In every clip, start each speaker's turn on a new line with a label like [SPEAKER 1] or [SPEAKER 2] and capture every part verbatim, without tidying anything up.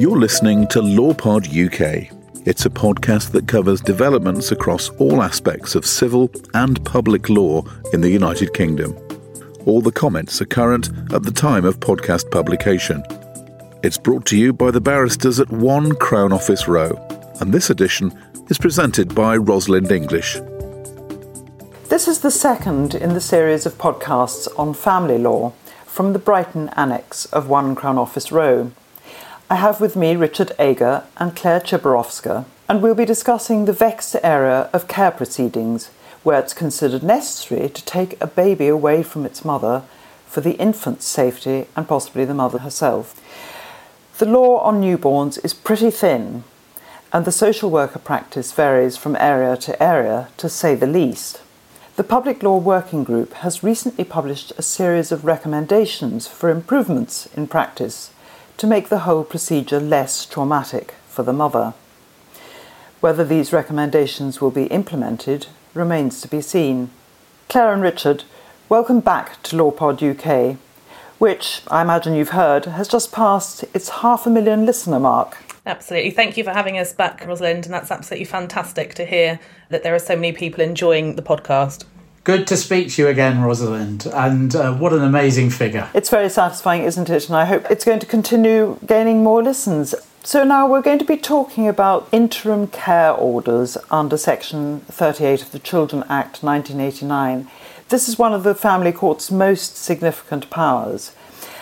[SPEAKER 1] You're listening to LawPod U K. It's a podcast that covers developments across all aspects of civil and public law in the United Kingdom. All the comments are current at the time of podcast publication. It's brought to you by the barristers at One Crown Office Row, and this edition is presented by Rosalind English.
[SPEAKER 2] This is the second in the series of podcasts on family law from the Brighton Annex of One Crown Office Row. I have with me Richard Ager and Claire Chiborowska, and we'll be discussing the vexed area of care proceedings, where it's considered necessary to take a baby away from its mother for the infant's safety and possibly the mother herself. The law on newborns is pretty thin, and the social worker practice varies from area to area, to say the least. The Public Law Working Group has recently published a series of recommendations for improvements in practice to make the whole procedure less traumatic for the mother. Whether these recommendations will be implemented remains to be seen. Claire and Richard, welcome back to LawPod U K, which, I imagine you've heard, has just passed its half a million listener mark.
[SPEAKER 3] Absolutely. Thank you for having us back, Rosalind, and that's absolutely fantastic to hear that there are so many people enjoying the podcast.
[SPEAKER 4] Good to speak to you again, Rosalind, and uh, what an amazing figure.
[SPEAKER 2] It's very satisfying, isn't it? And I hope it's going to continue gaining more listens. So now we're going to be talking about interim care orders under Section thirty-eight of the Children Act nineteen eighty-nine. This is one of the Family Court's most significant powers.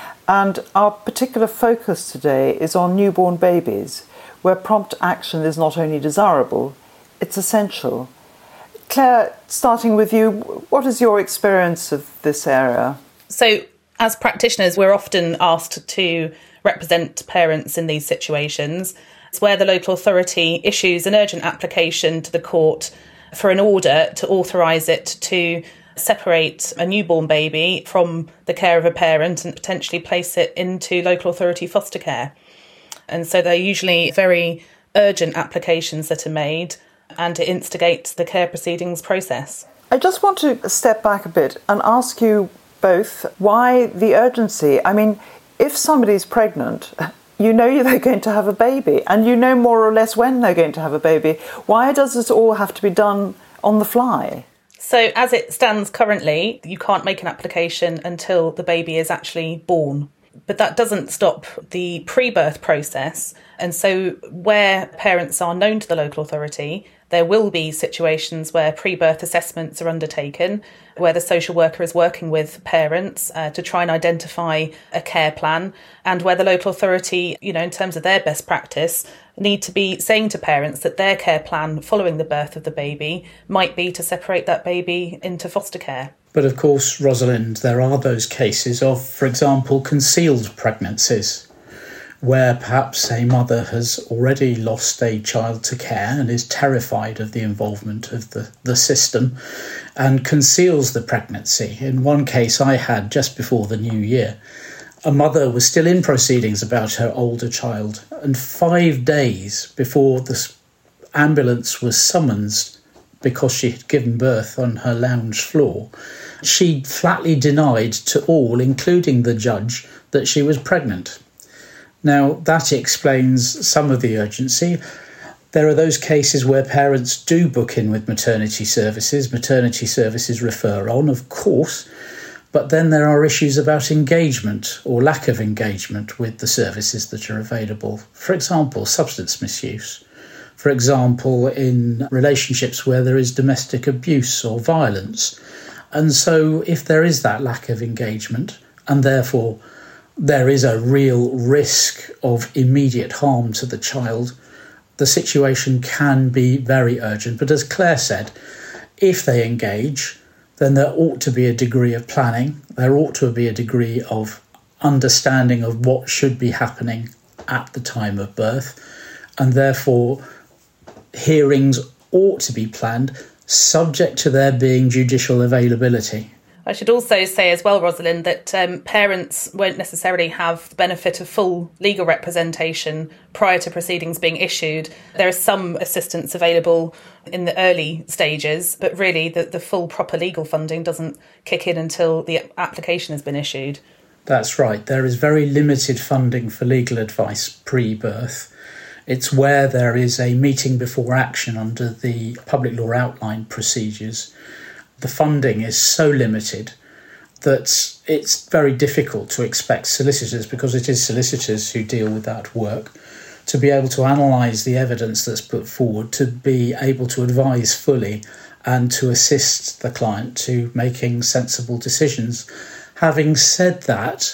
[SPEAKER 2] And our particular focus today is on newborn babies, where prompt action is not only desirable, it's essential. Claire, starting with you, what is your experience of this area?
[SPEAKER 3] So, as practitioners, we're often asked to represent parents in these situations. It's where the local authority issues an urgent application to the court for an order to authorise it to separate a newborn baby from the care of a parent and potentially place it into local authority foster care. And so they're usually very urgent applications that are made, and it instigates the care proceedings process.
[SPEAKER 2] I just want to step back a bit and ask you both why the urgency. I mean, if somebody's pregnant, you know they're going to have a baby, and you know more or less when they're going to have a baby. Why does this all have to be done on the fly?
[SPEAKER 3] So as it stands currently, you can't make an application until the baby is actually born. But that doesn't stop the pre-birth process. And so where parents are known to the local authority, there will be situations where pre-birth assessments are undertaken, where the social worker is working with parents uh, to try and identify a care plan, and where the local authority, you know, in terms of their best practice, need to be saying to parents that their care plan following the birth of the baby might be to separate that baby into foster care.
[SPEAKER 4] But of course, Rosalind, there are those cases of, for example, concealed pregnancies, where perhaps a mother has already lost a child to care and is terrified of the involvement of the, the system and conceals the pregnancy. In one case I had just before the new year, a mother was still in proceedings about her older child, and five days before the ambulance was summoned because she had given birth on her lounge floor, she flatly denied to all, including the judge, that she was pregnant. Now, that explains some of the urgency. There are those cases where parents do book in with maternity services. Maternity services refer on, of course, but then there are issues about engagement or lack of engagement with the services that are available. For example, substance misuse. For example, in relationships where there is domestic abuse or violence. And so if there is that lack of engagement, and therefore there is a real risk of immediate harm to the child, the situation can be very urgent. But as Claire said, if they engage, then there ought to be a degree of planning. There ought to be a degree of understanding of what should be happening at the time of birth. And therefore, hearings ought to be planned, subject to there being judicial availability.
[SPEAKER 3] I should also say as well, Rosalind, that um, parents won't necessarily have the benefit of full legal representation prior to proceedings being issued. There is some assistance available in the early stages, but really the, the full proper legal funding doesn't kick in until the application has been issued.
[SPEAKER 4] That's right. There is very limited funding for legal advice pre-birth. It's where there is a meeting before action under the public law outline procedures. The funding is so limited that it's very difficult to expect solicitors, because it is solicitors who deal with that work, to be able to analyse the evidence that's put forward, to be able to advise fully and to assist the client to making sensible decisions. Having said that,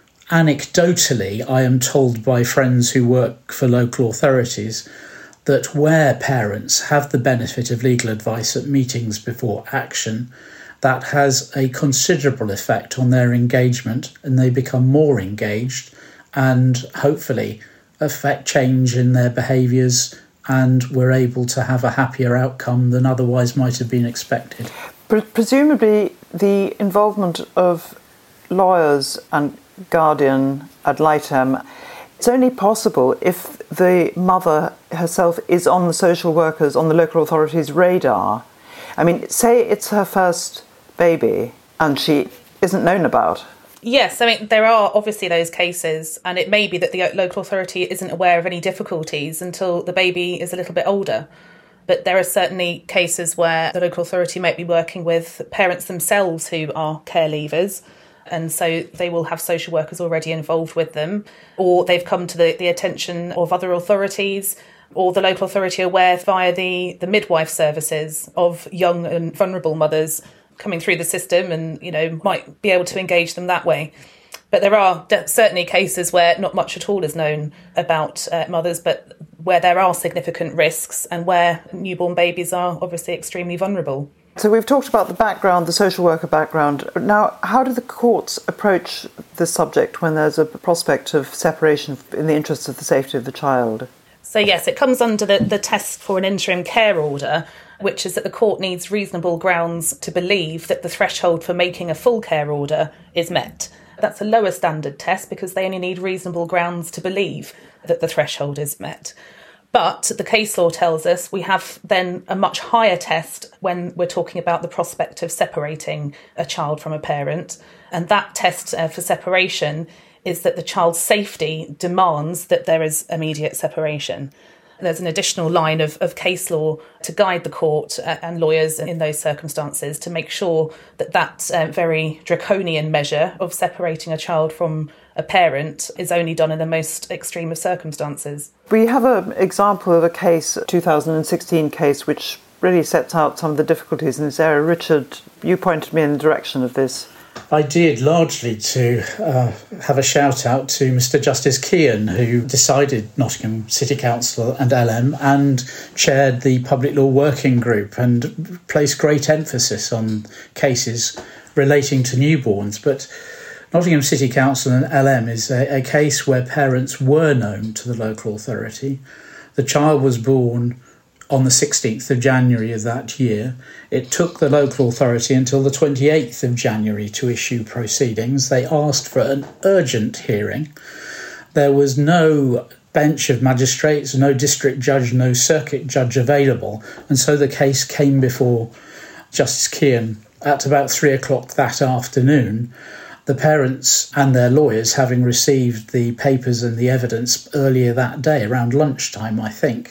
[SPEAKER 4] anecdotally, I am told by friends who work for local authorities that where parents have the benefit of legal advice at meetings before action, that has a considerable effect on their engagement, and they become more engaged and hopefully affect change in their behaviours, and we're able to have a happier outcome than otherwise might have been expected.
[SPEAKER 2] Presumably the involvement of lawyers and guardian ad litem, it's only possible if the mother herself is on the social workers, on the local authorities' radar. I mean, say it's her first baby and she isn't known about.
[SPEAKER 3] Yes, I mean, there are obviously those cases, and it may be that the local authority isn't aware of any difficulties until the baby is a little bit older. But there are certainly cases where the local authority might be working with parents themselves who are care leavers, and so they will have social workers already involved with them, or they've come to the, the attention of other authorities, or the local authority aware via the, the midwife services of young and vulnerable mothers coming through the system, and, you know, might be able to engage them that way. But there are certainly cases where not much at all is known about uh, mothers, but where there are significant risks and where newborn babies are obviously extremely vulnerable.
[SPEAKER 2] So we've talked about the background, the social worker background. Now, how do the courts approach this subject when there's a prospect of separation in the interests of the safety of the child?
[SPEAKER 3] So yes, it comes under the, the test for an interim care order, which is that the court needs reasonable grounds to believe that the threshold for making a full care order is met. That's a lower standard test because they only need reasonable grounds to believe that the threshold is met. But the case law tells us we have then a much higher test when we're talking about the prospect of separating a child from a parent. And that test uh, for separation is that the child's safety demands that there is immediate separation. There's an additional line of, of case law to guide the court and lawyers in those circumstances to make sure that that uh, very draconian measure of separating a child from a parent is only done in the most extreme of circumstances.
[SPEAKER 2] We have an example of a case, a two thousand sixteen case, which really sets out some of the difficulties in this area. Richard, you pointed me in the direction of this.
[SPEAKER 4] I did, largely to uh, have a shout out to Mister Justice Kean, who decided Nottingham City Council and L M and chaired the Public Law Working Group and placed great emphasis on cases relating to newborns. But Nottingham City Council and L M is a, a case where parents were known to the local authority. The child was born on the sixteenth of January of that year. It took the local authority until the twenty-eighth of January to issue proceedings. They asked for an urgent hearing. There was no bench of magistrates, no district judge, no circuit judge available, and so the case came before Justice Kean at about three o'clock that afternoon. The parents and their lawyers having received the papers and the evidence earlier that day, around lunchtime, I think.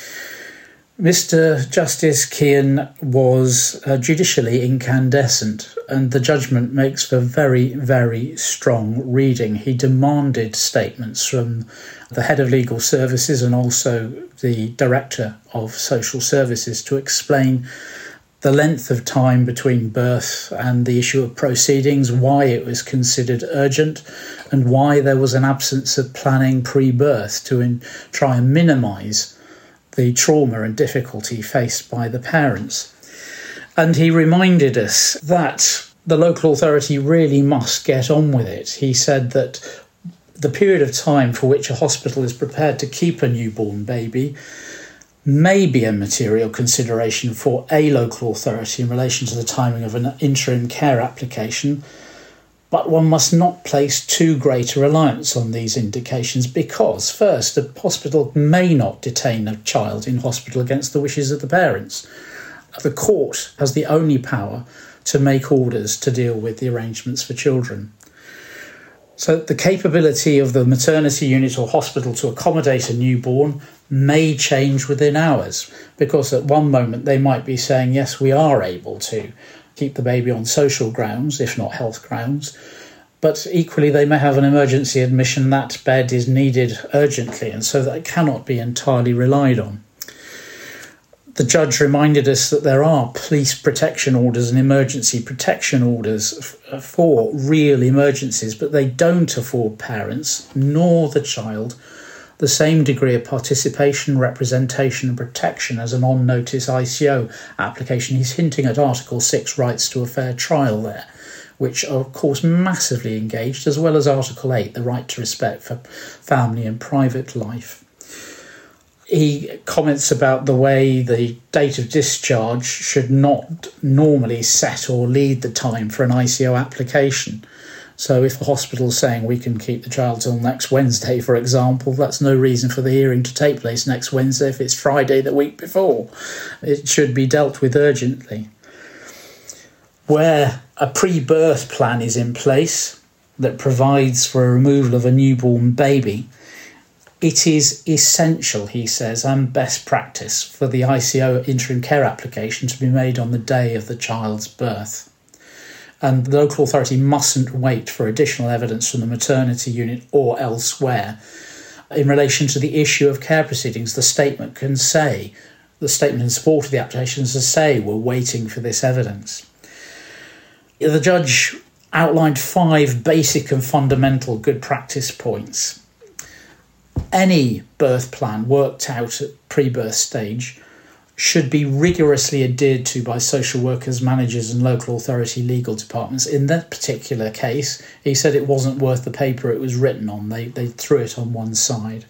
[SPEAKER 4] Mister Justice Kean was uh, judicially incandescent, and the judgment makes for very, very strong reading. He demanded statements from the head of legal services and also the director of social services to explain the length of time between birth and the issue of proceedings, why it was considered urgent, and why there was an absence of planning pre-birth to in, try and minimise the trauma and difficulty faced by the parents. And he reminded us that the local authority really must get on with it. He said that the period of time for which a hospital is prepared to keep a newborn baby may be a material consideration for a local authority in relation to the timing of an interim care application, but one must not place too great a reliance on these indications because, first, a hospital may not detain a child in hospital against the wishes of the parents. The court has the only power to make orders to deal with the arrangements for children. So the capability of the maternity unit or hospital to accommodate a newborn may change within hours, because at one moment they might be saying, yes, we are able to keep the baby on social grounds, if not health grounds, but equally they may have an emergency admission, that bed is needed urgently, and so that cannot be entirely relied on. The judge reminded us that there are police protection orders and emergency protection orders f- for real emergencies, but they don't afford parents, nor the child, the same degree of participation, representation and protection as an on-notice I C O application. He's hinting at Article six rights to a fair trial there, which are of course massively engaged, as well as Article eight, the right to respect for family and private life. He comments about the way the date of discharge should not normally set or lead the time for an I C O application. So if the hospital's saying we can keep the child till next Wednesday, for example, that's no reason for the hearing to take place next Wednesday if it's Friday the week before. It should be dealt with urgently. Where a pre-birth plan is in place that provides for a removal of a newborn baby, it is essential, he says, and best practice for the I C O interim care application to be made on the day of the child's birth. And the local authority mustn't wait for additional evidence from the maternity unit or elsewhere. In relation to the issue of care proceedings, the statement can say, the statement in support of the application is to say, we're waiting for this evidence. The judge outlined five basic and fundamental good practice points. Any birth plan worked out at pre-birth stage should be rigorously adhered to by social workers, managers and local authority legal departments. In that particular case, he said it wasn't worth the paper it was written on. They, they threw it on one side.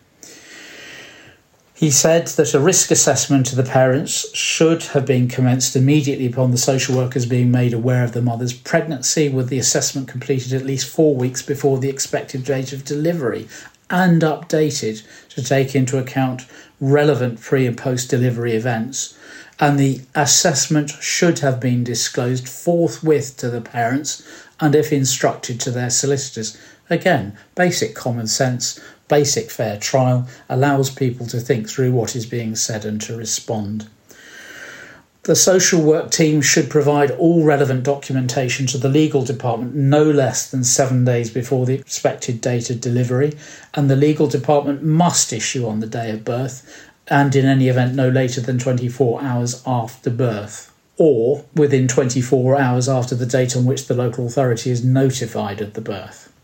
[SPEAKER 4] He said that a risk assessment to the parents should have been commenced immediately upon the social workers being made aware of the mother's pregnancy, with the assessment completed at least four weeks before the expected date of delivery, and updated to take into account relevant pre- and post-delivery events. And the assessment should have been disclosed forthwith to the parents and, if instructed, to their solicitors. Again, basic common sense, basic fair trial, allows people to think through what is being said and to respond. The social work team should provide all relevant documentation to the legal department no less than seven days before the expected date of delivery, and the legal department must issue on the day of birth, and in any event no later than twenty-four hours after birth, or within twenty-four hours after the date on which the local authority is notified of the birth.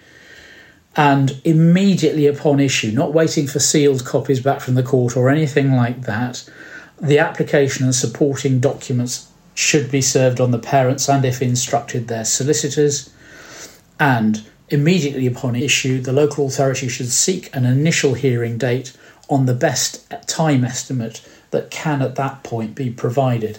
[SPEAKER 4] And immediately upon issue, not waiting for sealed copies back from the court or anything like that, the application and supporting documents should be served on the parents and, if instructed, their solicitors. And immediately upon issue, the local authority should seek an initial hearing date on the best time estimate that can at that point be provided.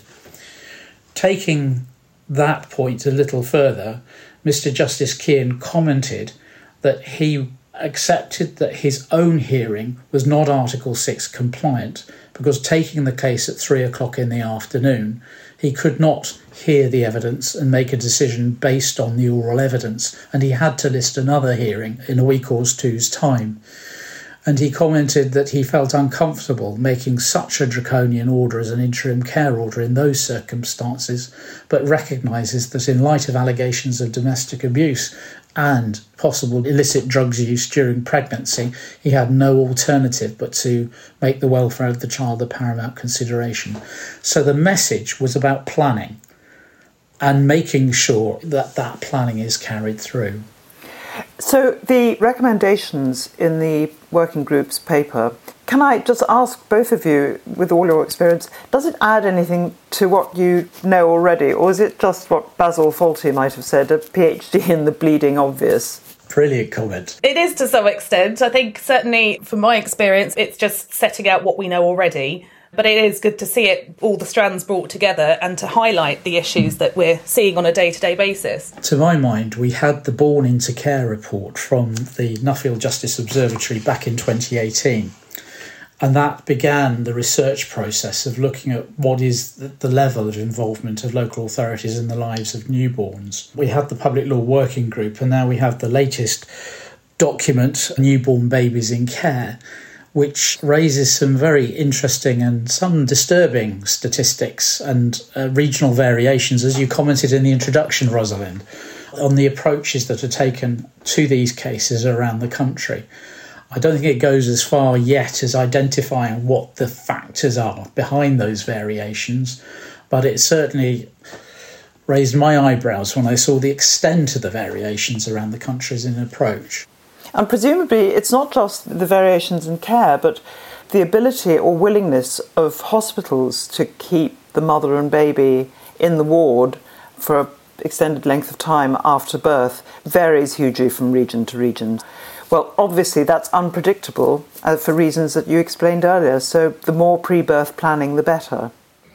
[SPEAKER 4] Taking that point a little further, Mister Justice Kean commented that he accepted that his own hearing was not Article six compliant, because taking the case at three o'clock in the afternoon, he could not hear the evidence and make a decision based on the oral evidence, and he had to list another hearing in a week or two's time. And he commented that he felt uncomfortable making such a draconian order as an interim care order in those circumstances, but recognises that in light of allegations of domestic abuse and possible illicit drugs use during pregnancy, he had no alternative but to make the welfare of the child the paramount consideration. So the message was about planning and making sure that that planning is carried through.
[SPEAKER 2] So the recommendations in the working group's paper, can I just ask both of you, with all your experience, does it add anything to what you know already, or is it just what Basil Fawlty might have said, a PhD in the bleeding obvious?
[SPEAKER 4] Brilliant comment.
[SPEAKER 3] It is to some extent. I think certainly from my experience, it's just setting out what we know already. But it is good to see it, all the strands brought together, and to highlight the issues that we're seeing on a day-to-day basis. To
[SPEAKER 4] my mind, we had the Born into Care report from the Nuffield Justice Observatory back in twenty eighteen. And that began the research process of looking at what is the level of involvement of local authorities in the lives of newborns. We had the Public Law Working Group, and now we have the latest document, Newborn Babies in Care, which raises some very interesting and some disturbing statistics and uh, regional variations, as you commented in the introduction, Rosalind, on the approaches that are taken to these cases around the country. I don't think it goes as far yet as identifying what the factors are behind those variations, but it certainly raised my eyebrows when I saw the extent of the variations around the countries in approach.
[SPEAKER 2] And presumably it's not just the variations in care, but the ability or willingness of hospitals to keep the mother and baby in the ward for an extended length of time after birth varies hugely from region to region. Well, obviously that's unpredictable uh, for reasons that you explained earlier, so the more pre-birth planning, the better.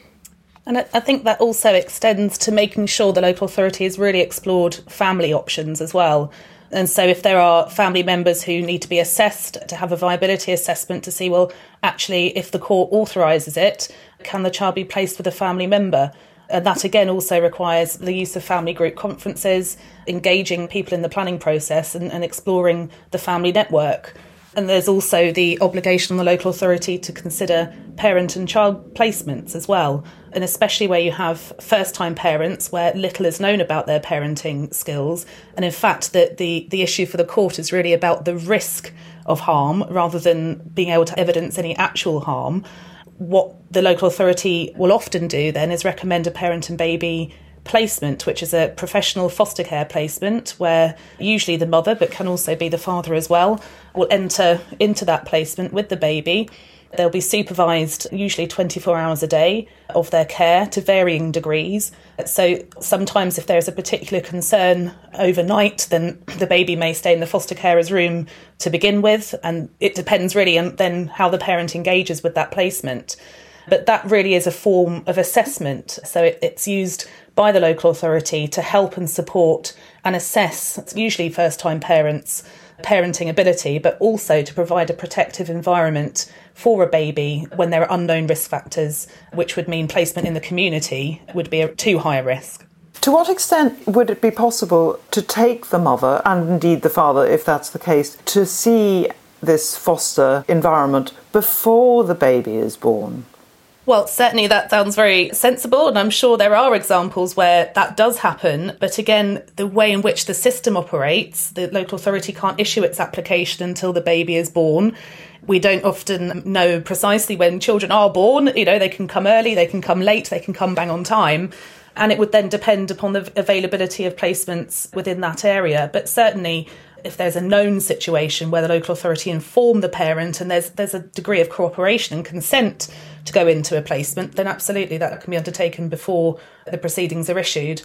[SPEAKER 3] And I think that also extends to making sure the local authority has really explored family options as well. And so if there are family members who need to be assessed, to have a viability assessment to see, well, actually, if the court authorises it, can the child be placed with a family member? And that, again, also requires the use of family group conferences, engaging people in the planning process and, and exploring the family network. And there's also the obligation on the local authority to consider parent and child placements as well. And especially where you have first-time parents where little is known about their parenting skills. And in fact, the, the, the issue for the court is really about the risk of harm rather than being able to evidence any actual harm. What the local authority will often do then is recommend a parent and baby placement, which is a professional foster care placement where usually the mother, but can also be the father as well, will enter into that placement with the baby. They'll be supervised usually twenty-four hours a day of their care to varying degrees. So sometimes if there's a particular concern overnight, then the baby may stay in the foster carer's room to begin with. And it depends really on then how the parent engages with that placement. But that really is a form of assessment. So it, it's used by the local authority to help and support and assess, usually first-time parents, parenting ability, but also to provide a protective environment for a baby when there are unknown risk factors, which would mean placement in the community would be a too high a risk.
[SPEAKER 2] To what extent would it be possible to take the mother, and indeed the father, if that's the case, to see this foster environment before the baby is born?
[SPEAKER 3] Well, certainly that sounds very sensible, and I'm sure there are examples where that does happen. But again, the way in which the system operates, the local authority can't issue its application until the baby is born. We don't often know precisely when children are born. You know, they can come early, they can come late, they can come bang on time. And it would then depend upon the availability of placements within that area. But certainly, if there's a known situation where the local authority inform the parent and there's there's a degree of cooperation and consent to go into a placement, then absolutely that can be undertaken before the proceedings are issued.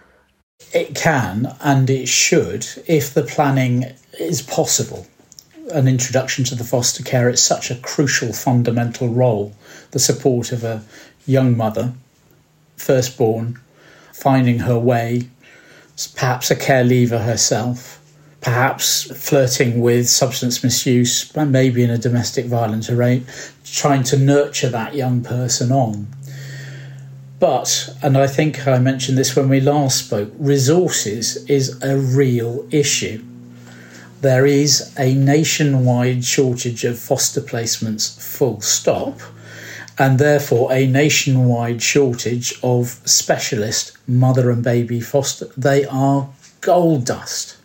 [SPEAKER 4] It can and it should if the planning is possible. An introduction to the foster care, it's such a crucial fundamental role, the support of a young mother, firstborn, finding her way, perhaps a care leaver herself, perhaps flirting with substance misuse, maybe in a domestic violence array, trying to nurture that young person on. But, and I think I mentioned this when we last spoke, resources is a real issue. There is a nationwide shortage of foster placements, full stop, and therefore a nationwide shortage of specialist mother and baby foster. They are gold dust.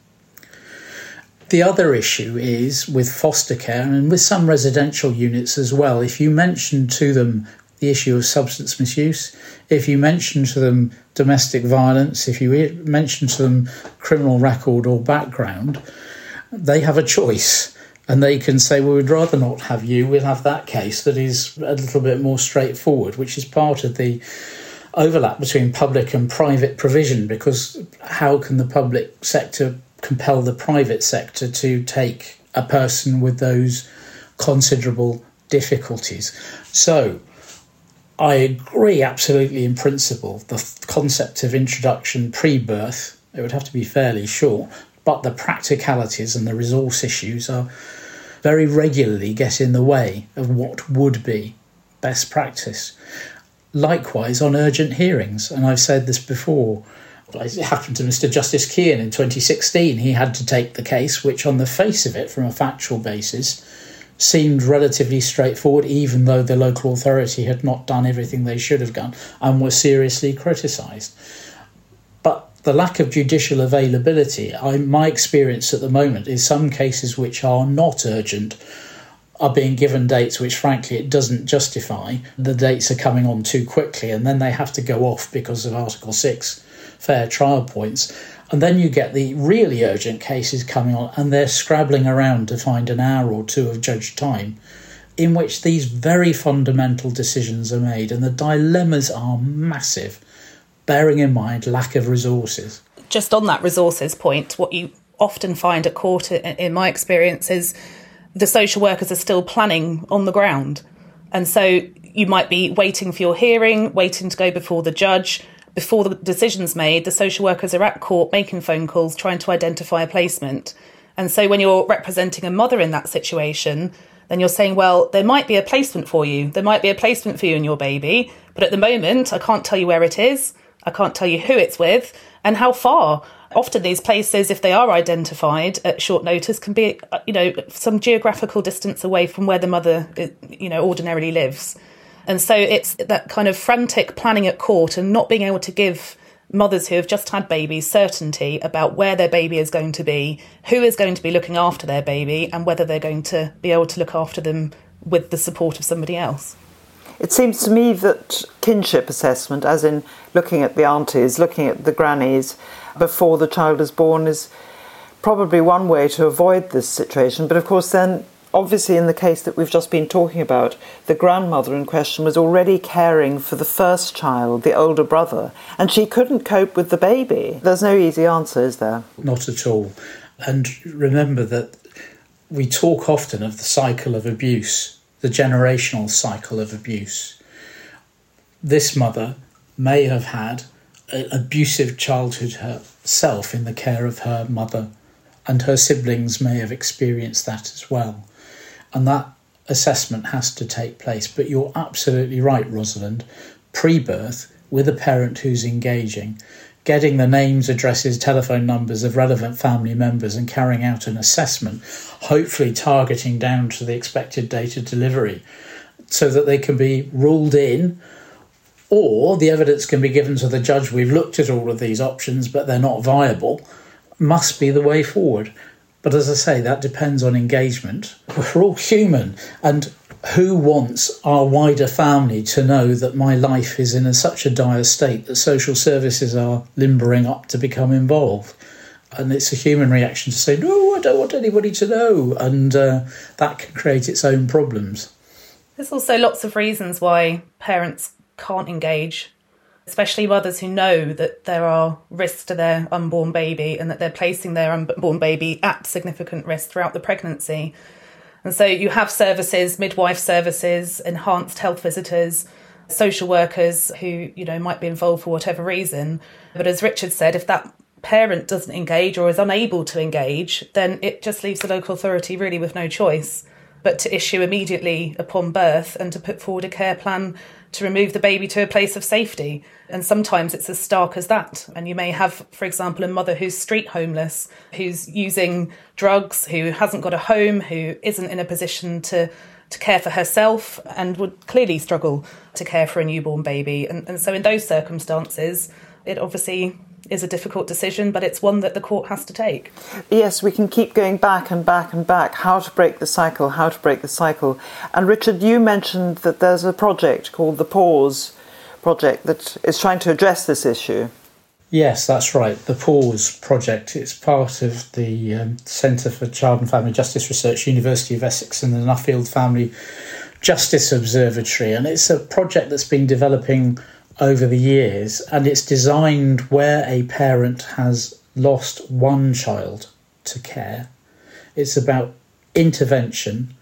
[SPEAKER 4] The other issue is with foster care and with some residential units as well. If you mention to them the issue of substance misuse, if you mention to them domestic violence, if you mention to them criminal record or background, they have a choice and they can say, well, we'd rather not have you, we'll have that case that is a little bit more straightforward, which is part of the overlap between public and private provision, because how can the public sector compel the private sector to take a person with those considerable difficulties? So I agree absolutely in principle. The concept of introduction pre-birth, it would have to be fairly short, but the practicalities and the resource issues are very regularly get in the way of what would be best practice. Likewise on urgent hearings, and I've said this before, it happened to Mister Justice Kean in twenty sixteen. He had to take the case, which on the face of it, from a factual basis, seemed relatively straightforward, even though the local authority had not done everything they should have done and were seriously criticised. But the lack of judicial availability, I, my experience at the moment is some cases which are not urgent are being given dates which, frankly, it doesn't justify. The dates are coming on too quickly, and then they have to go off because of Article six fair trial points. And then you get the really urgent cases coming on, and they're scrabbling around to find an hour or two of judge time in which these very fundamental decisions are made, and the dilemmas are massive, bearing in mind lack of resources.
[SPEAKER 3] Just on that resources point, what you often find at court, in my experience, is the social workers are still planning on the ground. And so you might be waiting for your hearing, waiting to go before the judge. Before the decision's made, the social workers are at court making phone calls, trying to identify a placement. And so when you're representing a mother in that situation, then you're saying, well, there might be a placement for you. There might be a placement for you and your baby. But at the moment, I can't tell you where it is. I can't tell you who it's with and how far. Often these places, if they are identified at short notice, can be, you know, some geographical distance away from where the mother, you know, ordinarily lives. And so it's that kind of frantic planning at court and not being able to give mothers who have just had babies certainty about where their baby is going to be, who is going to be looking after their baby, and whether they're going to be able to look after them with the support of somebody else.
[SPEAKER 2] It seems to me that kinship assessment, as in looking at the aunties, looking at the grannies before the child is born, is probably one way to avoid this situation. But of course then, obviously in the case that we've just been talking about, the grandmother in question was already caring for the first child, the older brother, and she couldn't cope with the baby. There's no easy answer, is there?
[SPEAKER 4] Not at all. And remember that we talk often of the cycle of abuse, the generational cycle of abuse. This mother may have had an abusive childhood herself in the care of her mother, and her siblings may have experienced that as well. And that assessment has to take place. But you're absolutely right, Rosalind. Pre-birth, with a parent who's engaging, getting the names, addresses, telephone numbers of relevant family members and carrying out an assessment, hopefully targeting down to the expected date of delivery, so that they can be ruled in, or the evidence can be given to the judge, we've looked at all of these options but they're not viable, must be the way forward. But as I say, that depends on engagement. We're all human, and who wants our wider family to know that my life is in a, such a dire state that social services are limbering up to become involved? And it's a human reaction to say, no, I don't want anybody to know, and uh, that can create its own problems.
[SPEAKER 3] There's also lots of reasons why parents can't engage, especially mothers who know that there are risks to their unborn baby and that they're placing their unborn baby at significant risk throughout the pregnancy. And so you have services, midwife services, enhanced health visitors, social workers who, you know, might be involved for whatever reason. But as Richard said, if that parent doesn't engage or is unable to engage, then it just leaves the local authority really with no choice but to issue immediately upon birth and to put forward a care plan to remove the baby to a place of safety. And sometimes it's as stark as that. And you may have, for example, a mother who's street homeless, who's using drugs, who hasn't got a home, who isn't in a position to, to care for herself and would clearly struggle to care for a newborn baby. And, and so in those circumstances, it obviously is a difficult decision, but it's one that the court has to take.
[SPEAKER 2] Yes, we can keep going back and back and back, how to break the cycle, how to break the cycle. And Richard, you mentioned that there's a project called the Pause Project that is trying to address this issue.
[SPEAKER 4] Yes, that's right. The Pause Project. It's part of the um, Centre for Child and Family Justice Research, University of Essex, and the Nuffield Family Justice Observatory. And it's a project that's been developing over the years, and it's designed where a parent has lost one child to care. It's about intervention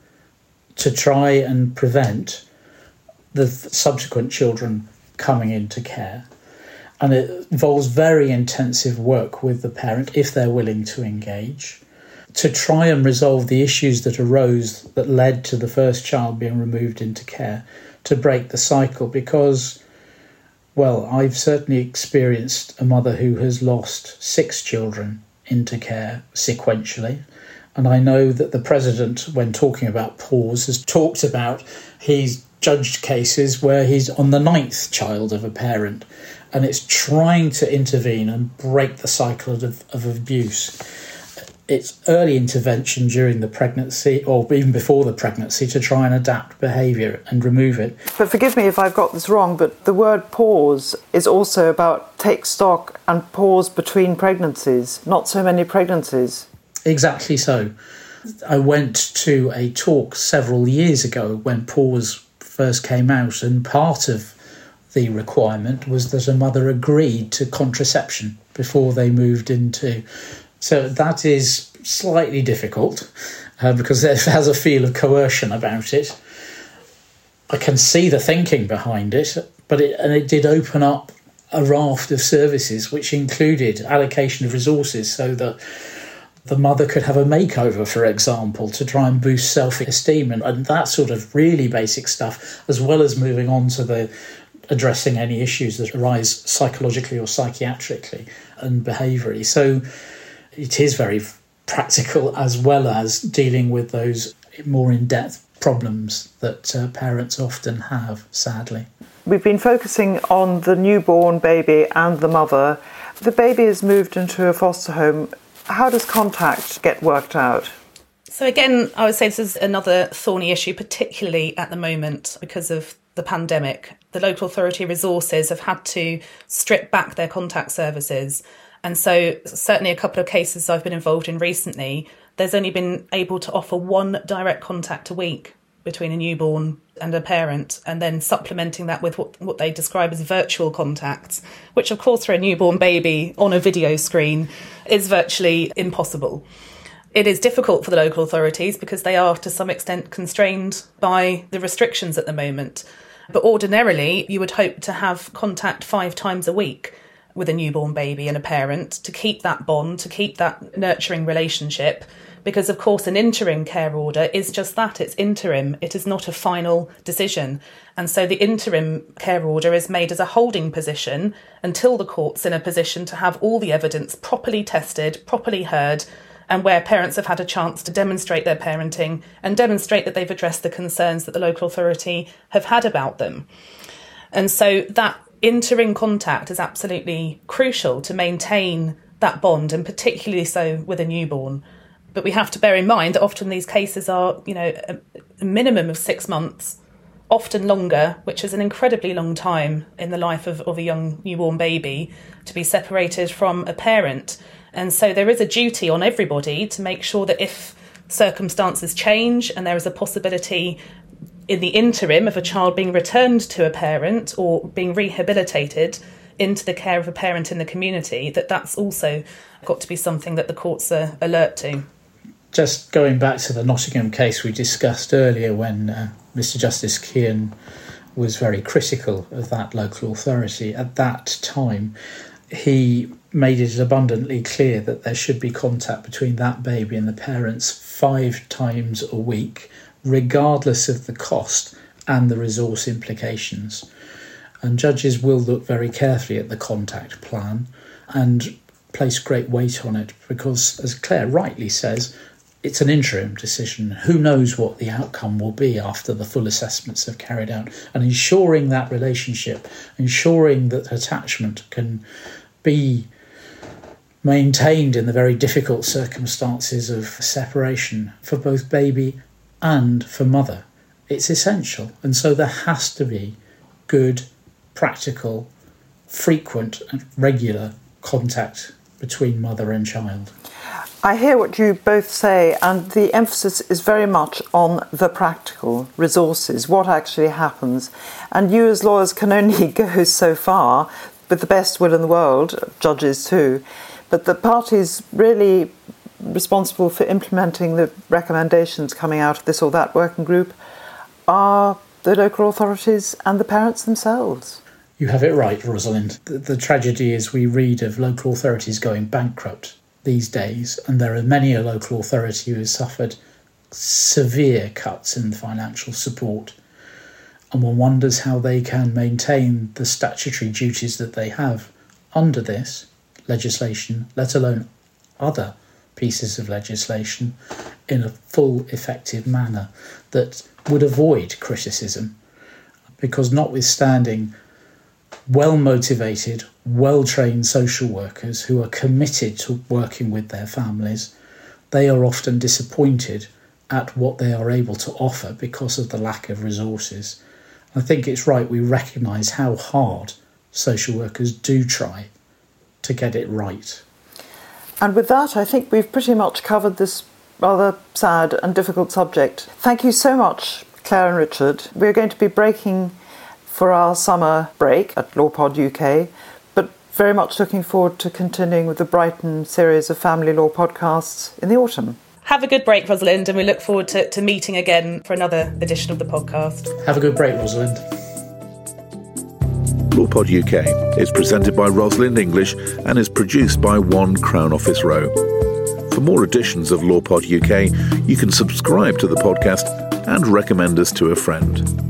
[SPEAKER 4] to try and prevent the subsequent children coming into care. And it involves very intensive work with the parent if they're willing to engage. to try and resolve the issues that arose that led to the first child being removed into care, to break the cycle. Because, well, I've certainly experienced a mother who has lost six children into care sequentially. And I know that the President, when talking about pause, has talked about he's judged cases where he's on the ninth child of a parent, and it's trying to intervene and break the cycle of, of abuse. It's early intervention during the pregnancy, or even before the pregnancy, to try and adapt behaviour and remove it.
[SPEAKER 2] But forgive me if I've got this wrong, but the word pause is also about take stock and pause between pregnancies, not so many pregnancies.
[SPEAKER 4] Exactly so. I went to a talk several years ago when pause first came out, and part of the requirement was that a mother agreed to contraception before they moved into. So that is slightly difficult uh, because it has a feel of coercion about it. I can see the thinking behind it, but it, and it did open up a raft of services which included allocation of resources so that the mother could have a makeover, for example, to try and boost self-esteem and, and that sort of really basic stuff, as well as moving on to the addressing any issues that arise psychologically or psychiatrically and behaviourally. So it is very practical, as well as dealing with those more in-depth problems that uh, parents often have, sadly.
[SPEAKER 2] We've been focusing on the newborn baby and the mother. The baby is moved into a foster home. How does contact get worked out?
[SPEAKER 3] So again, I would say this is another thorny issue, particularly at the moment because of the pandemic. The local authority resources have had to strip back their contact services. And so certainly a couple of cases I've been involved in recently, there's only been able to offer one direct contact a week between a newborn and a parent, and then supplementing that with what, what they describe as virtual contacts, which of course for a newborn baby on a video screen is virtually impossible. It is difficult for the local authorities because they are to some extent constrained by the restrictions at the moment. But ordinarily you would hope to have contact five times a week with a newborn baby and a parent to keep that bond, to keep that nurturing relationship. Because, of course, an interim care order is just that, it's interim. It is not a final decision. And so the interim care order is made as a holding position until the court's in a position to have all the evidence properly tested, properly heard, and where parents have had a chance to demonstrate their parenting and demonstrate that they've addressed the concerns that the local authority have had about them. And so that interim contact is absolutely crucial to maintain that bond, and particularly so with a newborn. But we have to bear in mind that often these cases are, you know, a, a minimum of six months, often longer, which is an incredibly long time in the life of, of a young newborn baby to be separated from a parent. And so there is a duty on everybody to make sure that if circumstances change and there is a possibility in the interim of a child being returned to a parent or being rehabilitated into the care of a parent in the community, that that's also got to be something that the courts are alert to.
[SPEAKER 4] Just going back to the Nottingham case we discussed earlier, when uh, Mister Justice Kean was very critical of that local authority, at that time he made it abundantly clear that there should be contact between that baby and the parents five times a week, regardless of the cost and the resource implications. And judges will look very carefully at the contact plan and place great weight on it because, as Claire rightly says, it's an interim decision. Who knows what the outcome will be after the full assessments have carried out? And ensuring that relationship, ensuring that attachment can be maintained in the very difficult circumstances of separation for both baby and for mother, it's essential. And so there has to be good, practical, frequent and regular contact between mother and child.
[SPEAKER 2] I hear what you both say, and the emphasis is very much on the practical resources, what actually happens. And you as lawyers can only go so far, with the best will in the world, judges too. But the parties really responsible for implementing the recommendations coming out of this or that working group are the local authorities and the parents themselves.
[SPEAKER 4] You have it right, Rosalind. The, the tragedy is we read of local authorities going bankrupt these days, and there are many a local authority who has suffered severe cuts in financial support, and one wonders how they can maintain the statutory duties that they have under this legislation, let alone other pieces of legislation, in a full, effective manner that would avoid criticism. Because notwithstanding well-motivated, well-trained social workers who are committed to working with their families, they are often disappointed at what they are able to offer because of the lack of resources. I think it's right we recognise how hard social workers do try to get it right.
[SPEAKER 2] And with that, I think we've pretty much covered this rather sad and difficult subject. Thank you so much, Claire and Richard. We're going to be breaking for our summer break at LawPod U K, but very much looking forward to continuing with the Brighton series of family law podcasts in the autumn.
[SPEAKER 3] Have a good break, Rosalind, and we look forward to, to meeting again for another edition of the podcast.
[SPEAKER 4] Have a good break, Rosalind.
[SPEAKER 1] LawPod U K is presented by Rosalind English and is produced by One Crown Office Row. For more editions of LawPod U K, you can subscribe to the podcast and recommend us to a friend.